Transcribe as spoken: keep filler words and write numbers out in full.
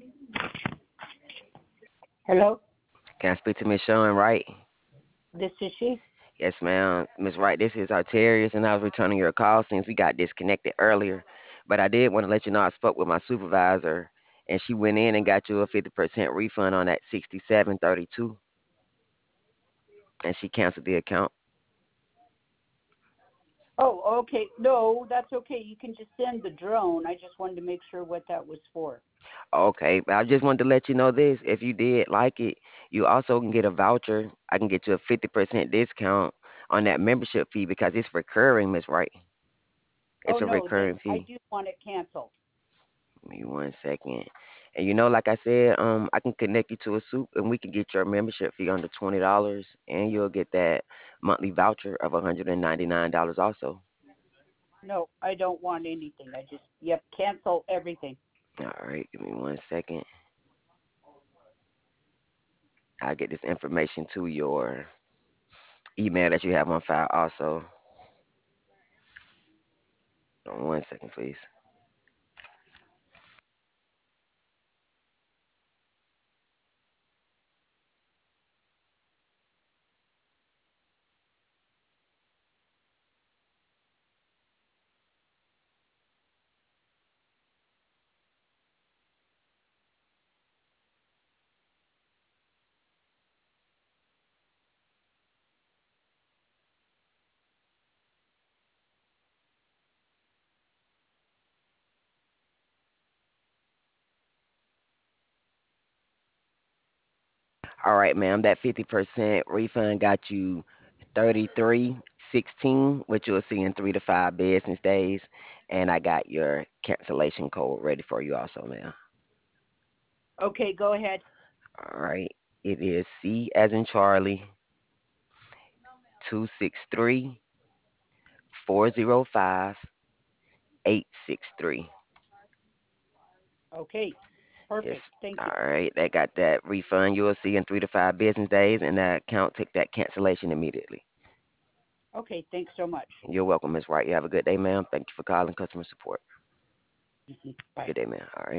Hello, Can I speak to Miss Shawn Wright? this is she. Yes, ma'am. Miss Wright, this is Arterius, and I was returning your call since we got disconnected earlier. But I did want to let you know I spoke with my supervisor, and she went in and got you a fifty percent refund on that sixty-seven thirty-two, and she canceled the account. Oh, okay. No, that's okay. You can just send the drone. I just wanted to make sure what that was for. Okay, but I just wanted to let you know this. If you did like it, you also can get a voucher. I can get you a fifty percent discount on that membership fee because it's recurring, Miss Wright. Oh It's a no, then recurring I fee. do want it canceled. Give me one second. And you know, like I said, um, I can connect you to a soup and we can get your membership fee under twenty dollars and you'll get that monthly voucher of one hundred and ninety nine dollars also. No, I don't want anything. I just yep, cancel everything. All right, give me one second. I'll get this information to your email that you have on file also. One second, please. All right, ma'am. That fifty percent refund got you thirty-three sixteen, which you'll see in three to five business days. And I got your cancellation code ready for you also, ma'am. Okay, go ahead. All right. It is C as in Charlie, two six three, four zero five, eight six three. Okay, perfect. Yes. Thank you. All right. That got that refund you'll see in three to five business days, and that account take that cancellation immediately. Okay, thanks so much. You're welcome, Miss Wright. You have a good day, ma'am. Thank you for calling customer support. Mhm. Bye. Good day, ma'am. All right.